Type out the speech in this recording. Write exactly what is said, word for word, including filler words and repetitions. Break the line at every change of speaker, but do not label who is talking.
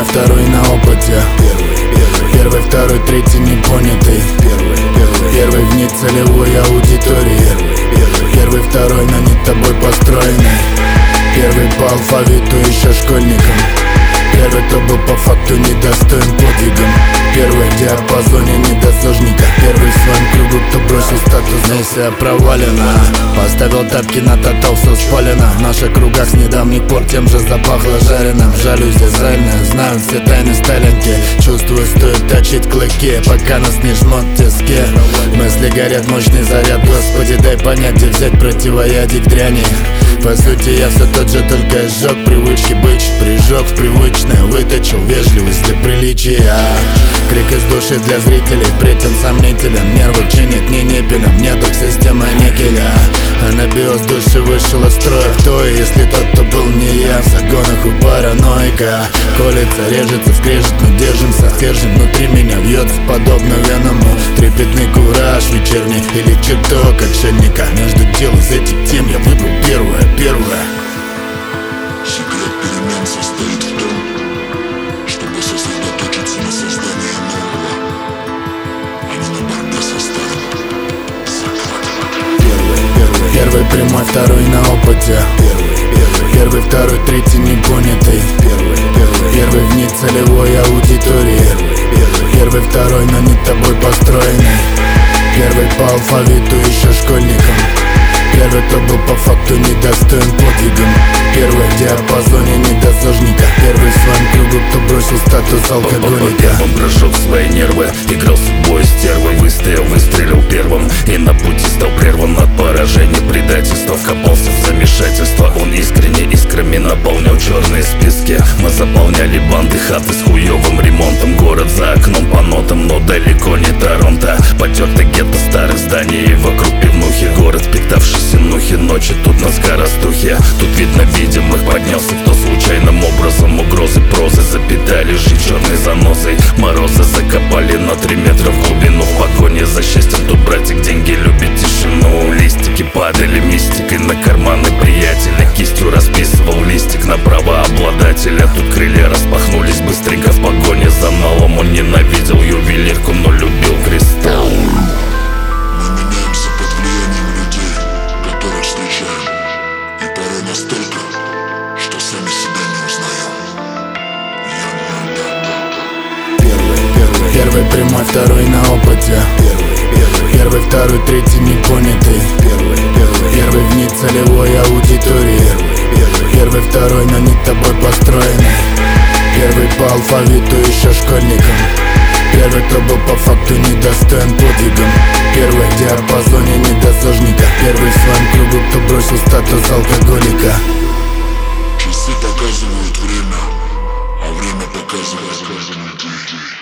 второй на опыте. Первый, первый, первый, второй, третий непонятый. Первый, первый, первый вне целевой аудитории. Первый, первый, первый, второй, но не тобой построенный. Первый по алфавиту еще школьником. Первый, кто был по факту недостоин подвигом. Первый в диапазоне недосужника. Первый в своем кругу, кто бросил статус. Миссия провалена. Поставил тапки на тотал, все спалено. В наших кругах с недавних пор тем же запахло жареным. Жалюзи зальные, знают все тайны сталинки. Чувствую, стоит точить клыки, пока нас не жмут тиски. Мысли горят, мощный заряд. Господи, дай понять, где взять противоядие к дряни. По сути я все тот же, только сжег привычки быть. Прижег в привычное, выточил вежливость для приличия. Крик из души для зрителей, претен сомнителен. Нервы чинит не непелем, нету системы никеля. Анабиоз души вышел из строя. Кто, если тот, кто был не я? В загонах у параноика. Колется, режется, скрежет, но держимся. Стержень внутри меня вьется, подобно веному. Трепетный кураж вечерний или чертог отшельника. Между дел из этих тем я выбрал первое, первое.
Секрет перемен состоит в том, чтобы сосредоточиться на создании нового, а не на борьбе со старым.
Первый, первый, первый прямой, второй на опыте. Первый, первый, первый, второй, третий непонятый. Первый, первый, первый вне целевой аудитории. Первый, первый, первый, второй, но не тобой построенный. Первый по алфавиту еще школьником. Первый, кто был по факту недостоин подвигом. Первый в диапазоне недосужника. Первый в своем кругу, кто бросил статус алкоголика.
Первым прожег свои нервы, играл судьбой стервы. Выстоял, выстрелил первым, и на пути стал прерван от поражения, предательства. Вкопался в замешательство, он искренне искрами наполнял черные списки. Мы заполняли банды, хаты с хуевым ремонтом. Город за окном по нотам, но далеко не Торонто. Потерто гетто старых зданий, и вокруг пивнухи. Город впитавшийся нухи, ночи тут на скоростухе. Тут видно видимых, поднялся кто случайным образом. Угрозы прозы запитали жизнь черной занозой. Морозы закопали на три метра в глубину. В погоне за счастьем тут братик деньги любит тишину. Листики падали мистикой на карманы приятеля. Кистью расписывал листик на право обладателя. Тут крылья распахнулись быстренько в погоне за налом. Он ненавидел ювелирку, но любил кристалл.
Мы меняемся под влиянием людей, которых встречаем, и порой настолько, что сами себя не узнаем.
Первый, первый, первый прямой, второй на опыте. Первый, первый, первый, второй, третий непонятый. Первый, первый, первый вне целевой аудитории. Первый, первый, первый, второй, но не тобой построенный. Первый по алфавиту еще школьником. Первый, кто был по факту недостоин подвигом. Первый в диапазоне недосужника. Первый в своем кругу, кто бросил статус алкоголика.
Часы показывают время, а время показывает, показывает